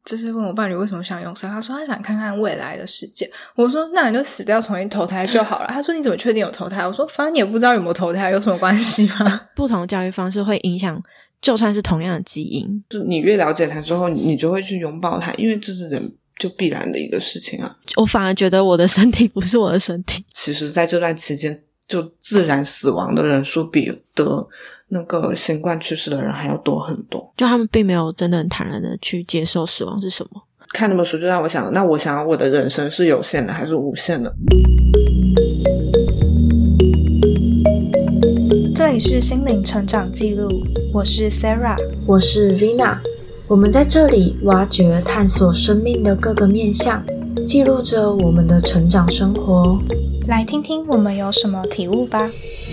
就是问我伴侣为什么想永生，他说他想看看未来的世界。我说那你就死掉重新投胎就好了。他说你怎么确定有投胎？我说反正你也不知道有没有投胎，有什么关系吗？ 不同的教育方式会影响就算是同样的基因， 就是你越了解他之后，你就会去拥抱他，因为这是人就必然的一个事情啊。 我反而觉得我的身体不是我的身体。 其实在这段期间就自然死亡的人数比得那个新冠去世的人还要多很多， 就他们并没有真的很坦然的去接受死亡是什么。 看那本书就让我想，那我想要我的人生是有限的还是无限的？ 这里是心灵成长记录，我是 Sarah， 我是 Vina。 我们在这里挖掘探索生命的各个面向，记录着我们的成长生活。 来听听我们有什么体悟吧。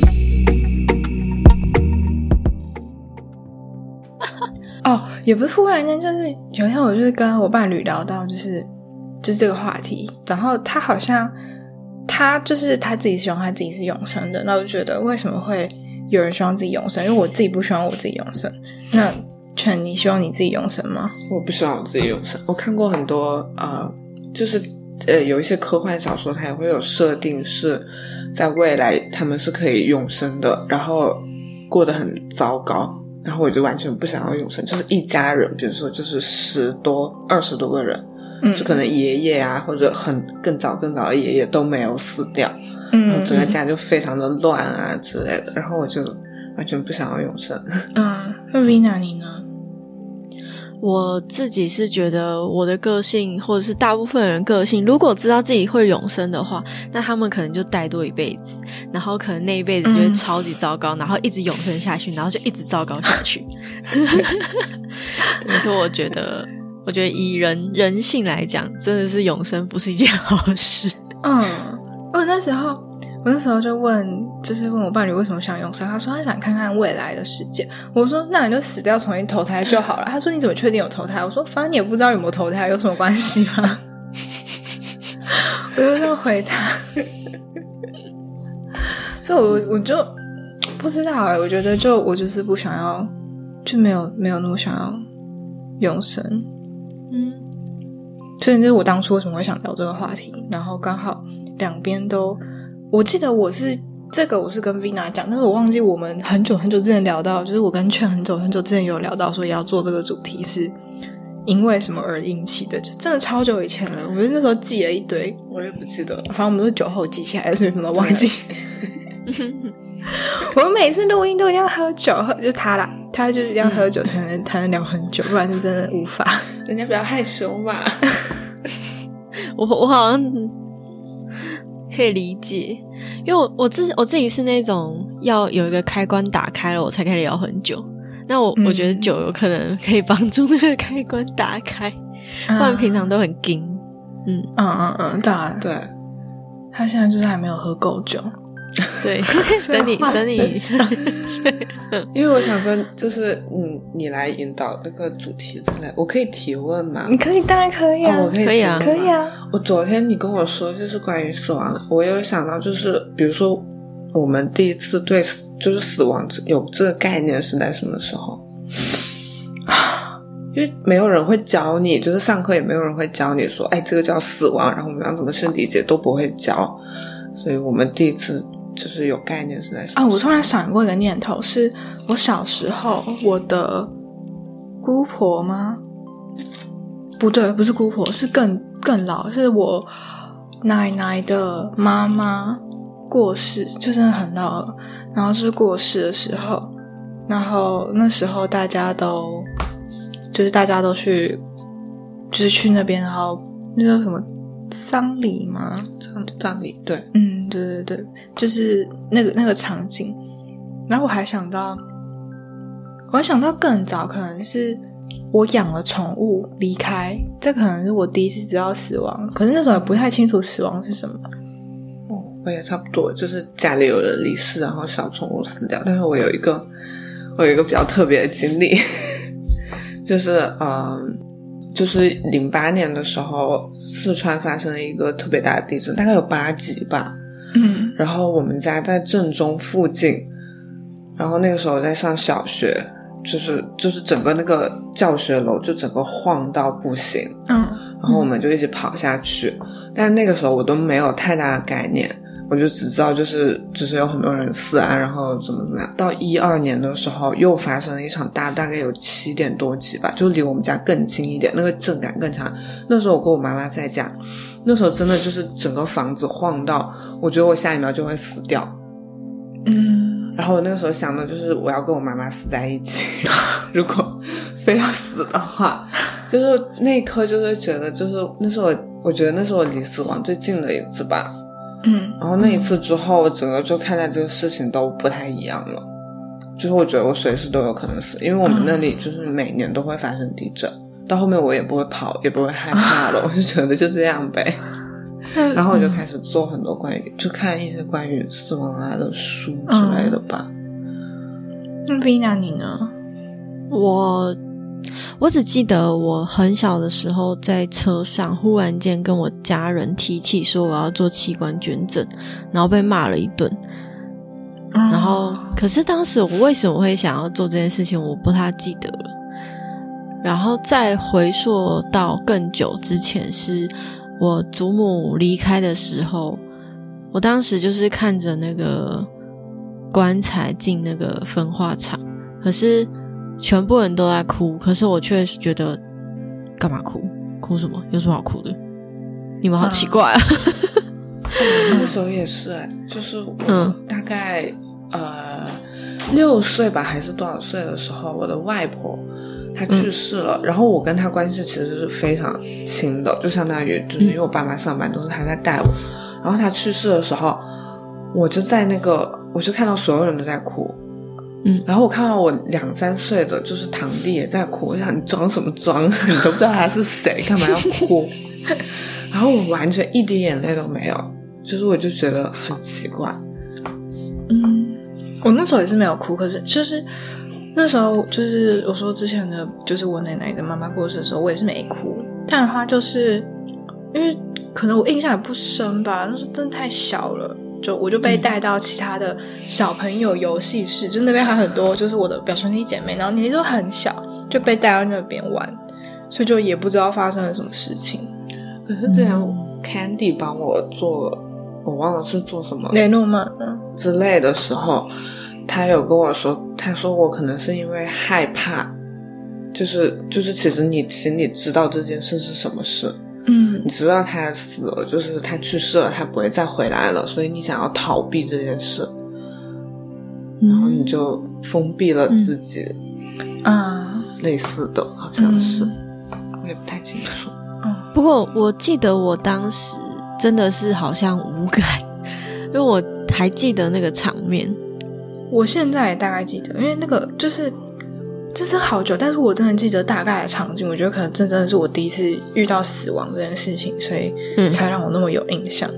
也不是忽然间，就是有一天我就是跟我伴侣聊到就是这个话题，然后他好像他自己希望他自己是永生的，那我就觉得为什么会有人希望自己永生？因为我自己不希望我自己永生。那全你希望你自己永生吗？ 我不希望我自己永生。我看过很多就是有一些科幻小说它也会有设定是在未来他们是可以永生的，然后过得很糟糕，然后我就完全不想要永生。就是一家人比如说就是10多20多个人，就可能爷爷啊或者更早的爷爷都没有死掉，然后整个家就非常的乱啊之类的，然后我就完全不想要永生。 那 Vina 你呢？ 我自己是觉得我的个性或者是大部分人个性，如果知道自己会永生的话，那他们可能就待多一辈子，然后可能那一辈子就会超级糟糕，然后一直永生下去，然后就一直糟糕下去。所以我觉得以人性来讲，真的是永生不是一件好事。 我那时候就问我伴侣为什么想永生，他说他想看看未来的世界。我说那你就死掉重新投胎就好了。他说你怎么确定有投胎？我说反正你也不知道有没有投胎，有什么关系吗？我就这样回他。所以我就不知道我觉得我就是不想要，就没有那么想要永生。所以这是我当初为什么会想聊这个话题，然后刚好两边都，我记得我是跟 Vina 讲，但是我忘记我们很久之前聊到，就是我跟劝很久之前有聊到说要做这个主题是因为什么而引起的，就真的超久以前了。我们那时候记了一堆， 我也不记得， 反正我们都是酒后记下来的，所以什么忘记。我们每次录音都一定要喝酒，就他啦，他就是一定要喝酒才能聊很久，不然是真的无法。 人家比较害羞嘛。 我好像可以理解，因为我自己是那种要有一个开关打开了我才可以聊很久。那我觉得酒有可能可以帮助那个开关打开，不然平常都很硬。 当然，对，他现在就是还没有喝够酒。 对，等你因为我想说就是你来引导那个主题之类，我可以提问吗？ 你可以，当然可以啊。 我可以啊， 可以啊。 我昨天你跟我说就是关于死亡的，我有想到就是比如说我们第一次对就是死亡有这个概念是在什么时候？因为没有人会教你，就是上课也没有人会教你说这个叫死亡，然后我们要怎么去理解都不会教，所以我们第一次就是有概念是在什么？ 我突然闪过一个念头，是我小时候我的姑婆吗？不对，不是姑婆，是更老，是我奶奶的妈妈过世，就真的很老了。然后就是过世的时候，然后那时候大家都去，就是去那边，然后那叫什么丧礼吗？ 葬礼，对， 对，就是那个场景。然后我还想到更早，可能是我养了宠物离开，这可能是我第一次知道死亡，可是那时候也不太清楚死亡是什么。 我也差不多，就是家里有人离世，然后小宠物死掉。但是我有一个比较特别的经历，就是08年的时候，四川发生了一个特别大的地震，大概有8级吧。然后我们家在震中附近，然后那个时候在上小学， 就是整个那个教学楼就整个晃到不行，然后我们就一直跑下去，但那个时候我都没有太大的概念，我就只知道就是有很多人死啊，然后怎么样。到12年的时候又发生了一场大概有7点多级吧，就离我们家更近一点，那个震感更强。那时候我跟我妈妈在家，那时候真的就是整个房子晃到我觉得我下一秒就会死掉。然后我那个时候想的就是我要跟我妈妈死在一起如果非要死的话，就是那一刻就会觉得就是那是我觉得那是我离死亡最近的一次吧。然后那一次之后我整个就看待这个事情都不太一样了，就是我觉得我随时都有可能死，因为我们那里就是每年都会发生地震，到后面我也不会跑也不会害怕了，我就觉得就这样呗。然后我就开始做很多就看一些关于死亡啊的书之类的吧。 那 Vina 你呢？ 我只记得我很小的时候在车上忽然间跟我家人提起说我要做器官捐赠，然后被骂了一顿。然后可是当时我为什么会想要做这件事情我不太记得了。然后再回溯到更久之前，是我祖母离开的时候，我当时就是看着那个棺材进那个焚化厂，可是全部人都在哭，可是我却觉得干嘛哭？哭什么？有什么好哭的？你们好奇怪啊！ 那个时候也是就是我大概6岁吧还是多少岁的时候，我的外婆她去世了，然后我跟她关系其实是非常亲的，就相当于就是因为我爸妈上班都是她在带我，然后她去世的时候我就看到所有人都在哭。然后我看到我2、3岁的就是堂弟也在哭，我想你装什么装，你都不知道他是谁，干嘛要哭然后我完全一滴眼泪都没有，就是我就觉得很奇怪。 我那时候也是没有哭，可是就是那时候就是我说之前的就是我奶奶的妈妈过世的时候我也是没哭，但的话就是因为可能我印象也不深吧，那时候真的太小了，我就被带到其他的小朋友游戏室，就那边还有很多就是我的表兄弟姐妹，然后年纪都很小，就被带到那边玩，所以就也不知道发生了什么事情。 可是之前 Candy 帮我做，我忘了是做什么雷诺曼之类的时候，他有跟我说，他说我可能是因为害怕，就是其实你心里知道这件事是什么事，你知道他死了，就是他去世了，他不会再回来了，所以你想要逃避这件事，然后你就封闭了自己，类似的好像是，我也不太清楚。 不过我记得我当时真的是好像无感，因为我还记得那个场面。 我现在也大概记得，因为那个就是这是好久，但是我真的记得大概的场景，我觉得可能这真的是我第一次遇到死亡这件事情，所以才让我那么有印象。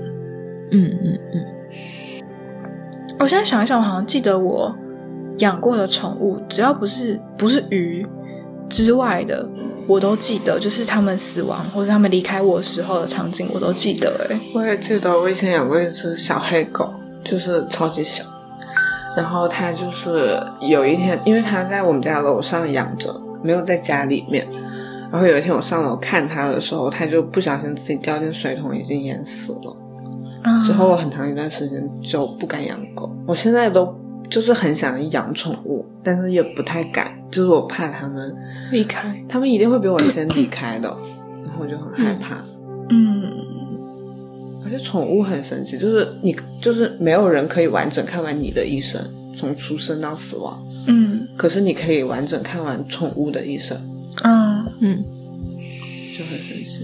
我现在想一想，我好像记得我养过的宠物，只要不是鱼之外的我都记得，就是他们死亡或者他们离开我时候的场景我都记得。 我也记得我以前养过一只小黑狗，就是超级小，然后它就是有一天，因为它在我们家楼上养着，没有在家里面，然后有一天我上楼看它的时候，它就不小心自己掉进水桶，已经淹死了。之后我很长一段时间就不敢养狗，我现在都就是很想养宠物，但是也不太敢，就是我怕他们离开， 他们一定会比我先离开的然后我就很害怕。而且宠物很神奇，就是没有人可以完整看完你的一生，从出生到死亡，可是你可以完整看完宠物的一生，就很神奇。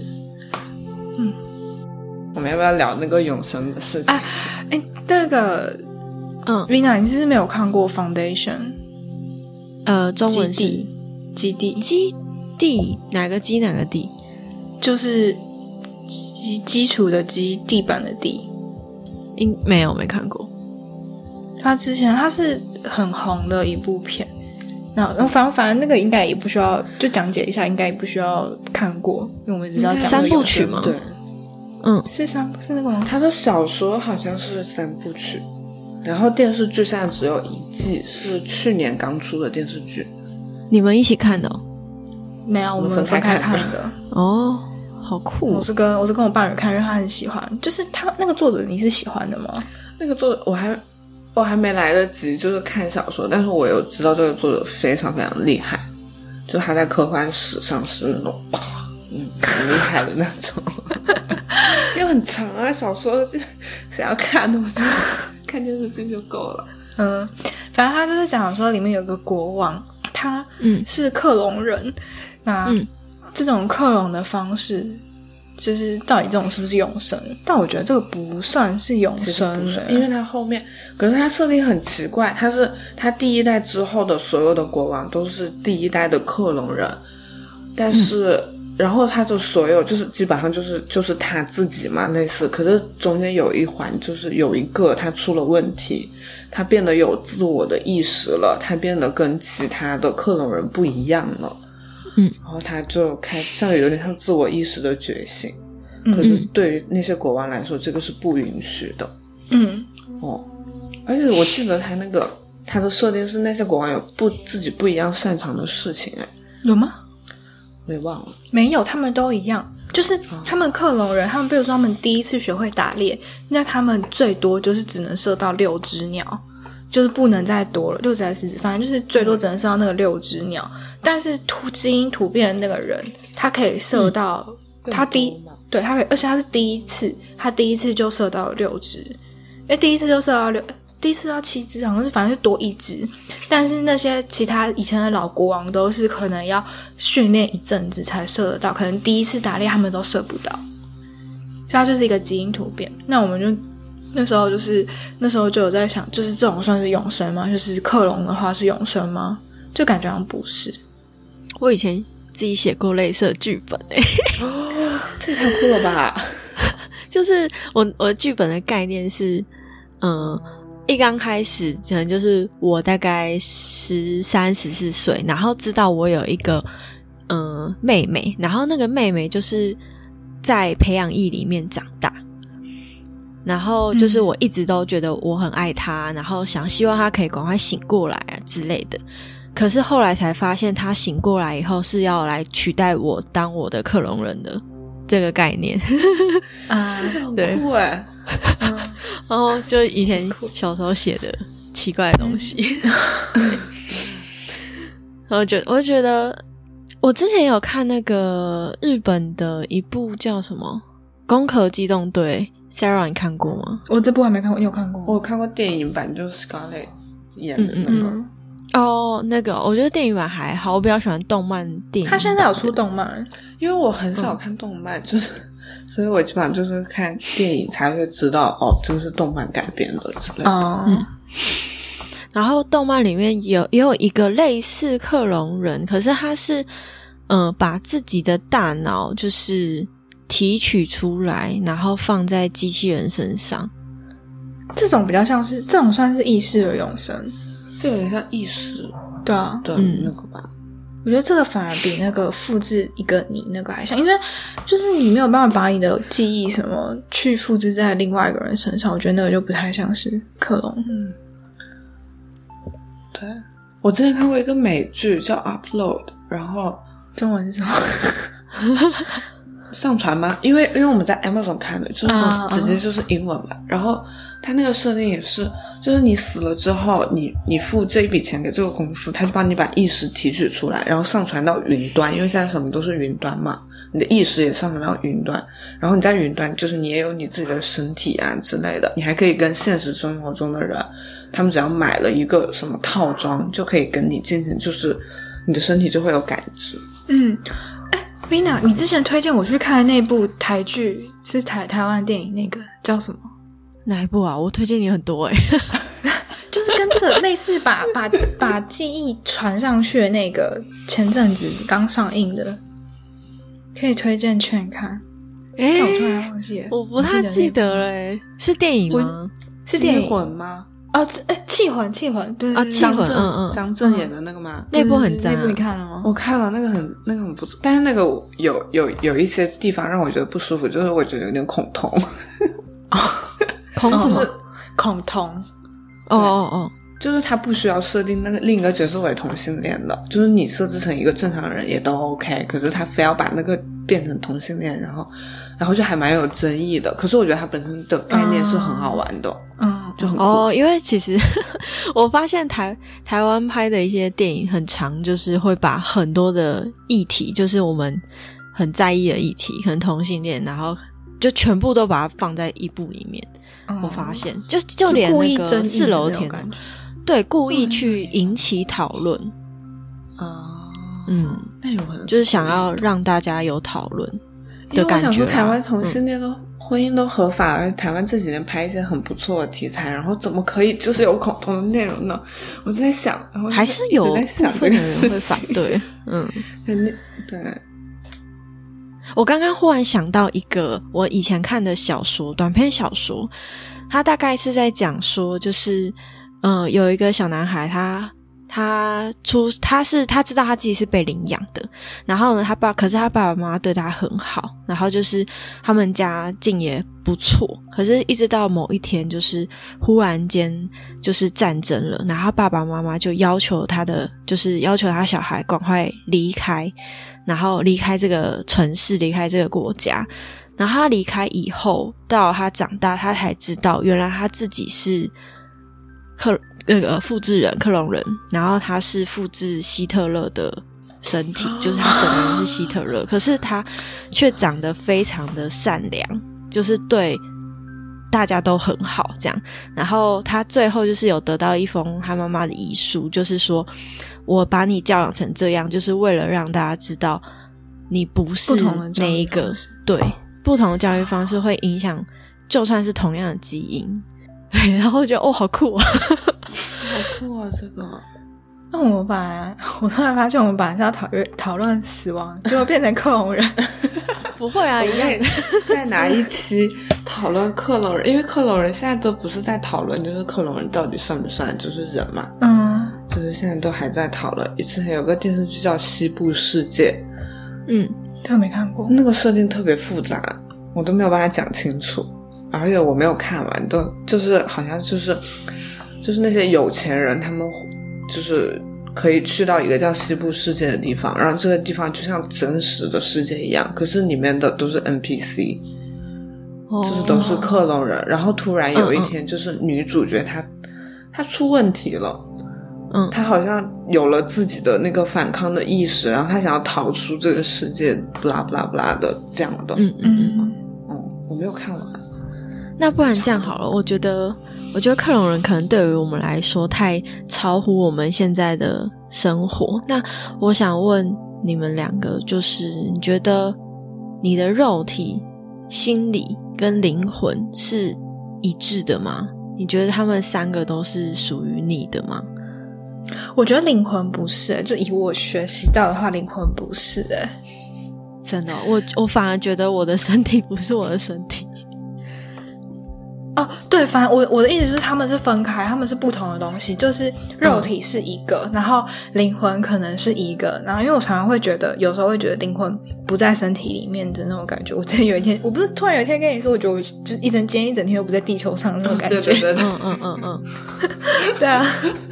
我们要不要聊那个永生的事情那个Vina 你是不是没有看过 Foundation？ 中文是基地哪个基哪个地？ 就是基础的基，地板的地。 没看过。 它是很红的一部片，那反正那个应该也不需要就讲解一下，应该也不需要看过，因为我们只知道讲 3部曲吗？ 对， 是3部是那个吗？ 他的小说好像是3部曲，然后电视剧现在只有1季，是去年刚出的电视剧。 你们一起看的哦？ 没有，我们分开看的。 哦，好酷！ 我是跟我伴侣看，因为他很喜欢。就是他那个作者，你是喜欢的吗？ 那个作者我还没来得及就是看小说，但是我有知道这个作者非常非常厉害，就他在科幻史上是那种很厉害的那种。因为很长啊，小说谁要看的，我就看电视剧就够了。 反正他就是讲说里面有个国王，他是克隆人，那这种克隆的方式就是到底这种是不是永生？但我觉得这个不算是永生， 因为他后面，可是他设定很奇怪，他第一代之后的所有的国王都是第一代的克隆人，但是然后他的所有就是基本上就是他自己嘛类似，可是中间有一环就是有一个他出了问题，他变得有自我的意识了，他变得跟其他的克隆人不一样了。然后他就像有点像自我意识的觉醒，可是对于那些国王来说这个是不允许的。而且我记得他的设定是那些国王有自己不一样擅长的事情。 有吗？ 我也忘了。没有，他们都一样，就是他们克隆人，他们比如说他们第一次学会打猎，那他们最多就是只能射到6只鸟，就是不能再多了，6只还是4只，反正就是最多只能射到那个6只鸟。但是基因突变的那个人，他可以射到他对，他可以，而且他是第一次就射到6只，因为第一次就射到第一次要7只，好像是反正是多1只。但是那些其他以前的老国王都是可能要训练一阵子才射得到，可能第一次打猎他们都射不到，所以它就是一个基因突变。那我们就那时候就有在想，就是这种算是永生吗？就是克隆的话是永生吗？就感觉好像不是。 我以前自己写过类似的剧本这太酷了吧。 就是我的剧本的概念是一刚开始可能就是我大概13、14岁，然后知道我有一个妹妹，然后那个妹妹就是在培养液里面长大，然后就是我一直都觉得我很爱她，然后希望她可以赶快醒过来啊之类的。可是后来才发现她醒过来以后是要来取代我当我的克隆人的这个概念。 这个很酷耶。 然后就以前小时候写的奇怪的东西。然后我觉得我之前有看那个日本的一部叫什么《攻壳机动队》， Sarah 你看过吗？ 我这部还没看过，你有看过吗？ 我有看过电影版，就是 Scarlett 演的那个。 那个我觉得电影版还好，我比较喜欢动漫电影。 他现在有出动漫？ 因为我很少看动漫，所以我基本上就是看电影才会知道这个是动漫改编的之类的。 然后动漫里面也有一个类似克隆人，可是他是把自己的大脑就是提取出来，然后放在机器人身上。 这种比较像是，这种算是意识的永生， 这有点像意识对啊的那个吧。 我觉得这个反而比那个复制一个你那个还像，因为就是你没有办法把你的记忆什么去复制在另外一个人身上，我觉得那个就不太像是克隆。 对，我之前看过一个美剧叫 Upload， 然后中文是什么？ 上传吗？因为我们在 Amazon 看的，就是直接就是英文吧。然后它那个设定也是，就是你死了之后，你付这一笔钱给这个公司，他就帮你把意识提取出来，然后上传到云端，因为现在什么都是云端嘛，你的意识也上传到云端，然后你在云端就是你也有你自己的身体啊之类的，你还可以跟现实生活中的人，他们只要买了一个什么套装，就可以跟你进行，就是你的身体就会有感知。 Vina， 你之前推荐我去看的那部台剧是台湾电影，那个叫什么？ 哪一部啊？我推荐你很多就是跟这个类似把记忆传上去的那个，前阵子刚上映的，可以推荐劝看。但我突然忘记了， 我不太记得了是电影吗？ 是电影气魂吗？ 气魂，对气魂， 张震演的那个吗？ 那部很赞。 那部你看了吗？ 我看了，那个很不错，但是那个有一些地方让我觉得不舒服，就是我觉得有点恐同。 恐什么？ 恐同。 就是他不需要设定那个另一个角色为同性恋的，就是你设置成一个正常人也都 OK， 可是他非要把那个变成同性恋，然后就还蛮有争议的。可是我觉得他本身的概念是很好玩的，就很酷。 因为其实我发现台湾拍的一些电影很常就是会把很多的议题，就是我们很在意的议题，可能同性恋，然后就全部都把它放在一部里面。我发现就连那个4楼田，对，故意去引起讨论。 那有可能就是想要让大家有讨论的感觉。因为我想说台湾同性恋婚姻都合法，而台湾这几年拍一些很不错的题材，然后怎么可以就是有恐同的内容呢？我就在想，然后还是有部分的人会反对。 对。 我刚刚忽然想到一个我以前看的小说，短篇小说，他大概是在讲说，就是有一个小男孩，他知道他自己是被领养的，然后呢可是他爸爸妈妈对他很好，然后就是他们家境也不错，可是一直到某一天就是忽然间就是战争了，然后他爸爸妈妈就要求他小孩赶快离开，然后离开这个城市，离开这个国家。然后他离开以后，到他长大，他才知道原来他自己是复制人，克隆人，然后他是复制希特勒的身体，就是他整个人是希特勒，可是他却长得非常的善良，就是对大家都很好这样。然后他最后就是有得到一封他妈妈的遗书，就是说我把你教养成这样，就是为了让大家知道你不是那一个，对，不同的教育方式会影响就算是同样的基因。对，然后我觉得好酷啊好酷啊这个。 那我突然发现我们本来是要讨论死亡，结果变成克隆人。 不会啊，一样再拿一期讨论克隆人，因为克隆人现在都不是在讨论就是克隆人到底算不算就是人嘛，就是现在都还在讨论。之前有个电视剧叫《西部世界》， 这没看过， 那个设定特别复杂，我都没有办法讲清楚，而且我没有看完，都就是好像就是那些有钱人他们就是可以去到一个叫西部世界的地方，然后这个地方就像真实的世界一样，可是里面的都是 NPC，就是都是克隆人。然后突然有一天就是女主角她出问题了，她好像有了自己的那个反抗的意识，然后她想要逃出这个世界不拉不拉不拉的这样的。我没有看完。 那不然这样好了，我觉得克隆人可能对于我们来说太超乎我们现在的生活。那我想问你们两个，就是你觉得你的肉体、心理跟灵魂是一致的吗？你觉得他们三个都是属于你的吗？ 我觉得灵魂不是，就以我学习到的话，灵魂不是。 真的，我反而觉得我的身体不是我的身体。 对，反正我的意思是他们是分开，他们是不同的东西，就是肉体是一个，然后灵魂可能是一个。然后因为我常常会觉得，有时候会觉得灵魂不在身体里面的那种感觉。我真的有一天，我不是突然有一天跟你说，我觉得我就是今天一整天都不在地球上的那种感觉。 对对啊，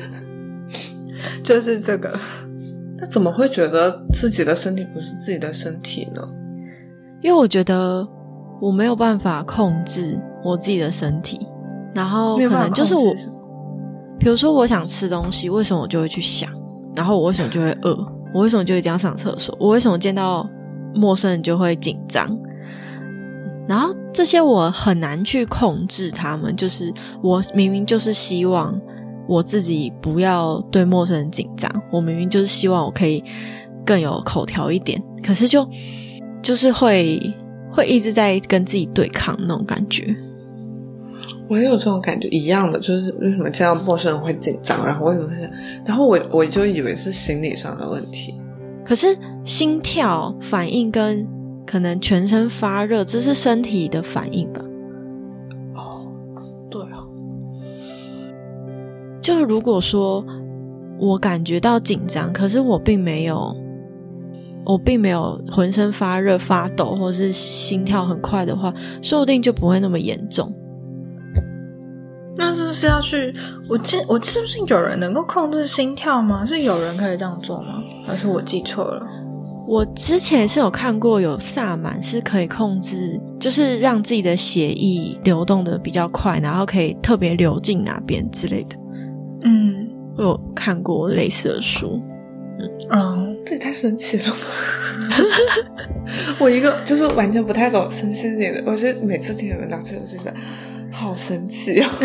就是这个。 那怎么会觉得自己的身体不是自己的身体呢？ 因为我觉得我没有办法控制我自己的身体，然后可能就是我，比如说我想吃东西，为什么我就会去想，然后我为什么就会饿，我为什么就一定要上厕所，我为什么见到陌生人就会紧张，然后这些我很难去控制他们。就是我明明就是希望我自己不要对陌生人紧张，我明明就是希望我可以更有口条一点，可是就是会一直在跟自己对抗那种感觉。 我也有这种感觉，一样的，就是为什么见到陌生人会紧张，然后为什么会，然后我就以为是心理上的问题。 可是心跳反应跟可能全身发热，这是身体的反应吧？ 对啊。 就如果说我感觉到紧张，可是我并没有浑身发热发抖或是心跳很快的话，说不定就不会那么严重。 那是不是要去？我是不是有人能够控制心跳吗？是有人可以这样做吗？还是我记错了？ 我之前是有看过有萨满是可以控制，就是让自己的血液流动的比较快，然后可以特别流进哪边之类的。我有看过类似的书。 这也太神奇了吧。我一个就是完全不太懂身心灵的，我觉得每次听你们讲这个我就觉得好神奇啊。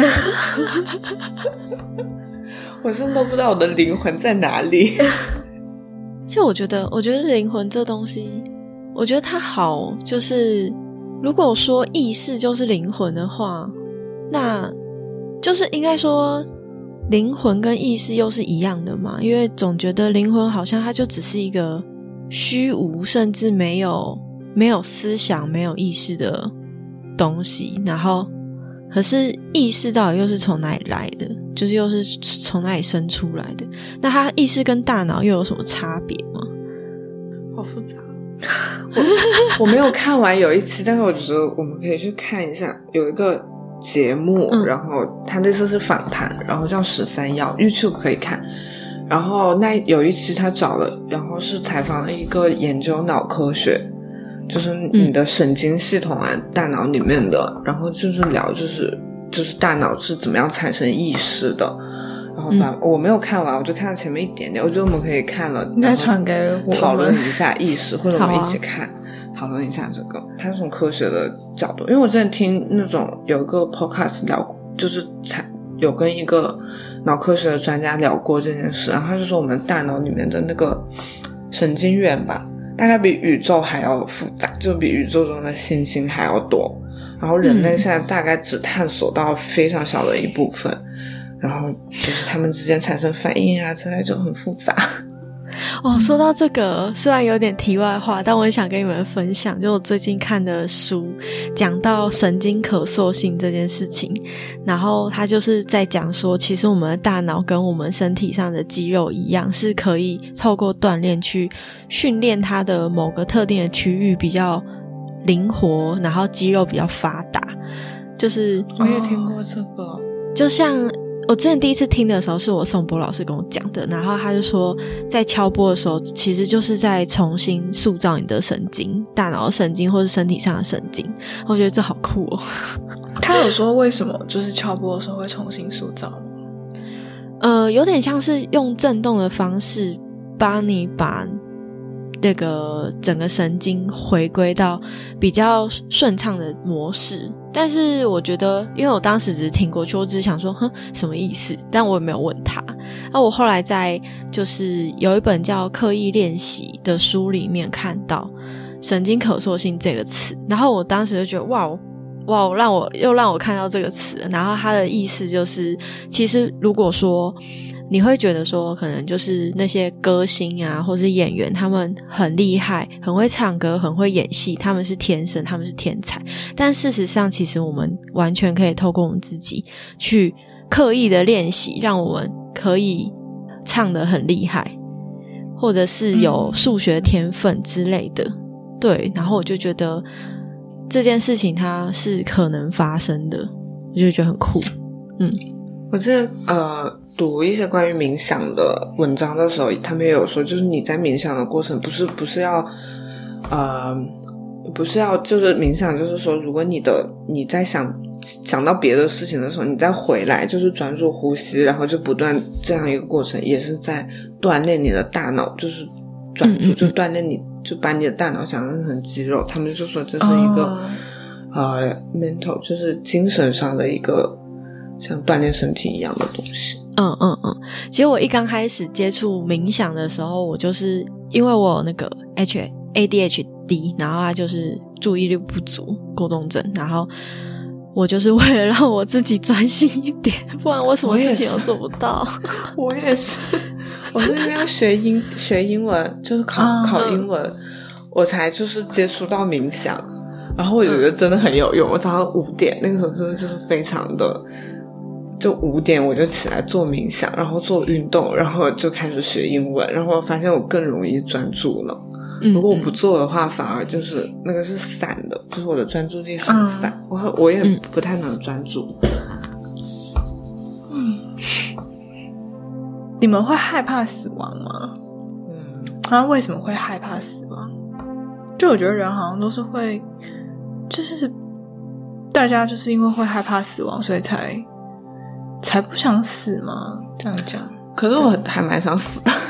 我真的都不知道我的灵魂在哪里。 就我觉得灵魂这东西，我觉得它好，就是如果说意识就是灵魂的话，那就是应该说灵魂跟意识又是一样的嘛，因为总觉得灵魂好像它就只是一个虚无甚至没有思想没有意识的东西，然后可是意识到底又是从哪里来的，就是又是从哪里生出来的，那它意识跟大脑又有什么差别吗？ 好复杂。我没有看完有一期，但是我觉得我们可以去看一下，有一个节目，然后他那次是访谈，然后叫13曜 YouTube 可以看，然后那有一期他找了，然后是采访了一个研究脑科学，就是你的神经系统啊，大脑里面的，然后就是聊就是大脑是怎么样产生意识的，然后我没有看完，我就看到前面一点点，我觉得我们可以看了， 你再传给我讨论一下意识，或者我们一起看。讨论一下这个，他是从科学的角度，因为我之前听那种有一个 podcast 聊过，就是有跟一个脑科学的专家聊过这件事，然后他就说我们大脑里面的那个神经元吧，大概比宇宙还要复杂，就比宇宙中的星星还要多，然后人类现在大概只探索到非常小的一部分，然后就是他们之间产生反应啊之类就很复杂。 说到这个虽然有点题外话，但我也想跟你们分享，就我最近看的书讲到神经可塑性这件事情，然后他就是在讲说其实我们的大脑跟我们身体上的肌肉一样，是可以透过锻炼去训练它的某个特定的区域比较灵活，然后肌肉比较发达。就是我也听过这个， 就像我之前第一次听的时候是我颂钵老师跟我讲的，然后他就说在敲钵的时候其实就是在重新塑造你的神经，大脑的神经或是身体上的神经，我觉得这好酷哦。 他有说为什么就是敲钵的时候会重新塑造吗？ 有点像是用震动的方式帮你把那个整个神经回归到比较顺畅的模式，但是我觉得因为我当时只是听过去，我只是想说什么意思，但我也没有问他。那我后来在就是有一本叫刻意练习的书里面看到神经可塑性这个词，然后我当时就觉得哇，让我看到这个词，然后它的意思就是其实如果说你会觉得说可能就是那些歌星啊或是演员他们很厉害，很会唱歌，很会演戏，他们是天生，他们是天才，但事实上其实我们完全可以透过我们自己去刻意的练习，让我们可以唱得很厉害，或者是有数学天分之类的。对，然后我就觉得这件事情它是可能发生的，我就觉得很酷。 我之前读一些关于冥想的文章的时候，他们也有说，就是你在冥想的过程不是要就是冥想，就是说如果你在想到别的事情的时候，你再回来就是专注呼吸，然后就不断这样一个过程，也是在锻炼你的大脑，就是专注就锻炼你，就把你的大脑想象成肌肉。他们就说这是一个mental 就是精神上的一个像锻炼身体一样的东西。 其实我一刚开始接触冥想的时候，我就是因为我有那个 ADHD， 然后它就是注意力不足过动症，然后我就是为了让我自己专心一点，不然我什么事情都做不到。 我也是，我是因为要学英文，就是考英文，我才就是接触到冥想，然后我觉得真的很有用。我早上5点那个时候真的就是非常的，就5点我就起来做冥想，然后做运动，然后就开始学英文，然后我发现我更容易专注了。如果我不做的话，反而就是那个是散的，就是我的专注力很散，我也不太能专注。 你们会害怕死亡吗？那为什么会害怕死亡？就我觉得人好像都是会，就是大家就是因为会害怕死亡，所以才不想死吗？这样讲。 可是我还蛮想死的。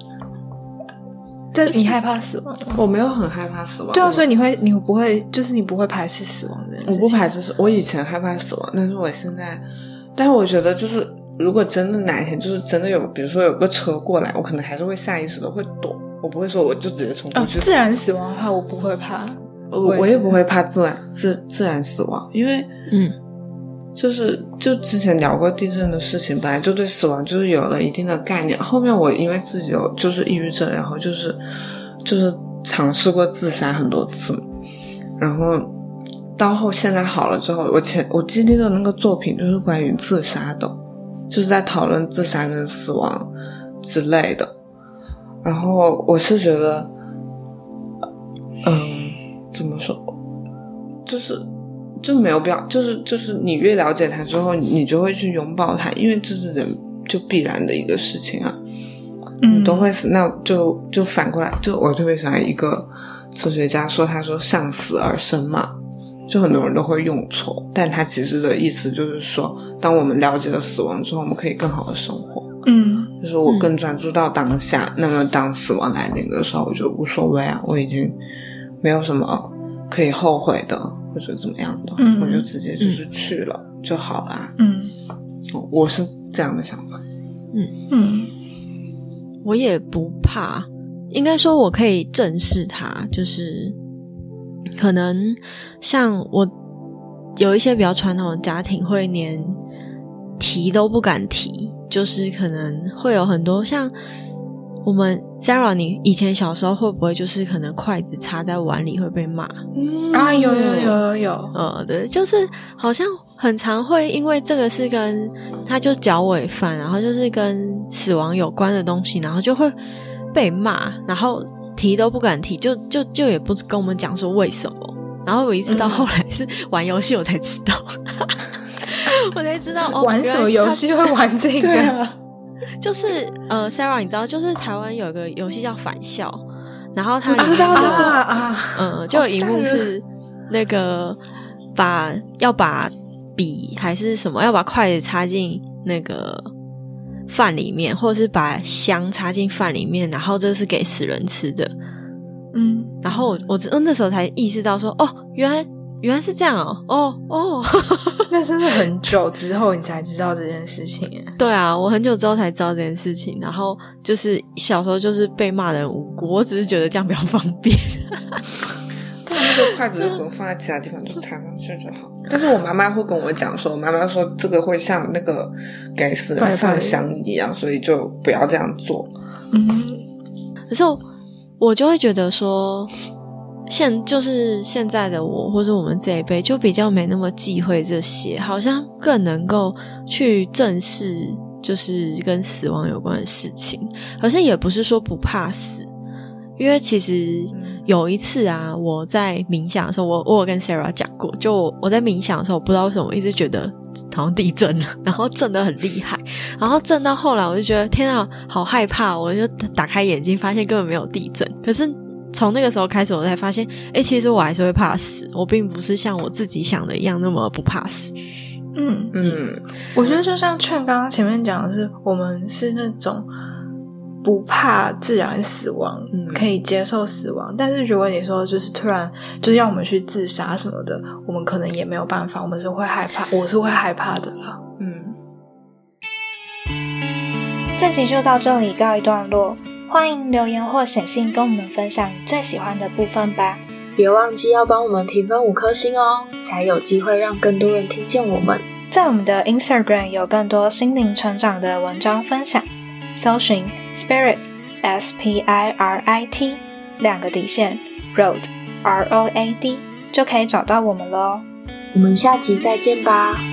这你害怕死亡吗？ 我没有很害怕死亡。 对啊，所以你不会，就是你不会排斥死亡这件事情。 我不排斥死，我以前害怕死亡，但是我觉得就是如果真的哪一天就是真的有，比如说有个车过来，我可能还是会下意识的会躲，我不会说我就直接冲过去。 自然死亡的话，我不会怕。 我也不会怕自然死亡，因为就之前聊过地震的事情，本来就对死亡就是有了一定的概念。后面我因为自己有就是抑郁症，然后就是尝试过自杀很多次，然后到现在好了之后，我经历的那个作品就是关于自杀的，就是在讨论自杀跟死亡之类的。然后我是觉得怎么说，就没有必要，就是你越了解他之后，你就会去拥抱他，因为这是人就必然的一个事情啊。你都会死，那就反过来，就我特别喜欢一个哲学家说，他说向死而生嘛，就很多人都会用错，但他其实的意思就是说，当我们了解了死亡之后，我们可以更好的生活。就是我更专注到当下，那么当死亡来临的时候，我就无所谓啊，我已经没有什么可以后悔的或者怎么样的，我就直接就是去了就好啦。我是这样的想法。 我也不怕，应该说我可以正视它，就是可能像我有一些比较传统的家庭会连提都不敢提，就是可能会有很多像我们 Sarah 你以前小时候会不会就是可能筷子插在碗里会被骂？ 有对，就是好像很常会因为这个是跟他就脚尾饭，然后就是跟死亡有关的东西，然后就会被骂，然后提都不敢提，就也不跟我们讲说为什么。然后我一直到后来是玩游戏我才知道我才知道玩什么游戏会玩这个就是Sarah 你知道就是台湾有一个游戏叫返校，然后它里面就有一幕是那个要把笔还是什么要把筷子插进那个饭里面，或者是把香插进饭里面，然后这是给死人吃的。然后我那时候才意识到说原来是这样那真的很久之后你才知道这件事情耶。 对啊，我很久之后才知道这件事情，然后就是小时候就是被骂的人无辜，我只是觉得这样比较方便那个筷子就不用放在其他地方，就插上去就好。但是我妈妈会跟我讲说，我妈妈说这个会像那个给死人上香一样，所以就不要这样做。 可是我就会觉得说就是现在的我或者我们这一辈就比较没那么忌讳这些，好像更能够去正视就是跟死亡有关的事情。可是也不是说不怕死，因为其实有一次啊，我在冥想的时候，我有跟 Sarah 讲过，就我在冥想的时候，我不知道为什么我一直觉得好像地震了，然后震得很厉害，然后震到后来我就觉得天啊好害怕，我就打开眼睛发现根本没有地震。可是从那个时候开始我才发现其实我还是会怕死，我并不是像我自己想的一样那么不怕死。 我觉得就像劝刚刚前面讲的是，我们是那种不怕自然死亡，可以接受死亡，但是如果你说就是突然就是要我们去自杀什么的，我们可能也没有办法，我们是会害怕，我是会害怕的啦。 这集就到这里告一段落，欢迎留言或写信跟我们分享你最喜欢的部分吧。 别忘记要帮我们评分5颗星哦，才有机会让更多人听见我们。 在我们的 Instagram 有更多心灵成长的文章分享，搜寻 Spirit SPIRIT 2个底线 Road ROAD 就可以找到我们咯。 我们下集再见吧。